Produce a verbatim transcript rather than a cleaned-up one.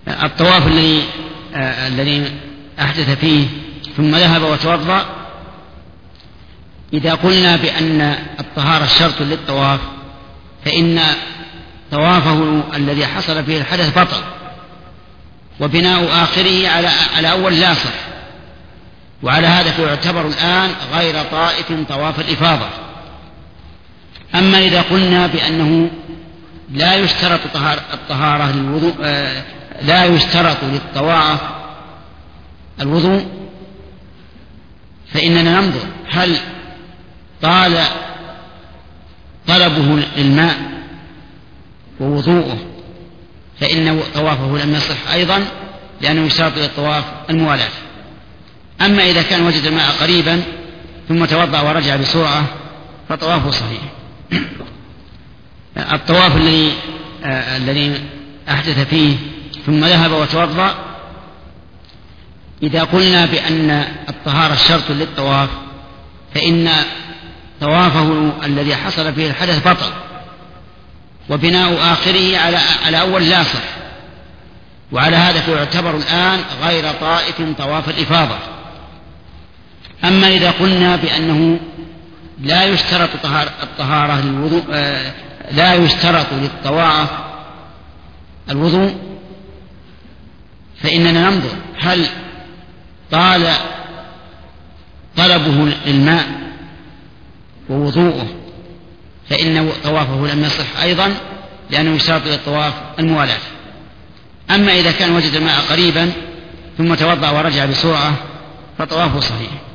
الطواف الذي آه الذي أحدث فيه ثم ذهب وتوضأ، إذا قلنا بأن الطهارة شرط للطواف فإن طوافه الذي حصل فيه الحدث بطل، وبناء آخره على على أول لا صح، وعلى هذا فيعتبر الآن غير طائف طواف الإفاضة. أما إذا قلنا بأنه لا يشترط الطهارة للوضوء، آه لا يشترط للطواف الوضوء، فإننا ننظر هل طال طلبه للماء ووضوءه فإن طوافه لم يصح أيضا، لأنه يشترط للطواف الموالاة. أما إذا كان وجد الماء قريبا ثم توضأ ورجع بسرعة فطوافه صحيح. الطواف الذي آه الذي أحدث فيه ثم ذهب وتوضأ، إذا قلنا بأن الطهارة شرط للطواف فإن طوافه الذي حصل فيه الحدث بطل، وبناء آخره على على أول لا صح، وعلى هذا فيعتبر الآن غير طائف طواف الإفاضة. أما إذا قلنا بأنه لا يشترط الطهارة للوضوء، آه لا يشترط للطواف الوضوء، فإننا ننظر هل طال طلبه للماء ووضوءه فإن طوافه لم يصح أيضا، لأنه يشترط للطواف الموالاة. أما إذا كان وجد الماء قريبا ثم توضأ ورجع بسرعة فطوافه صحيح.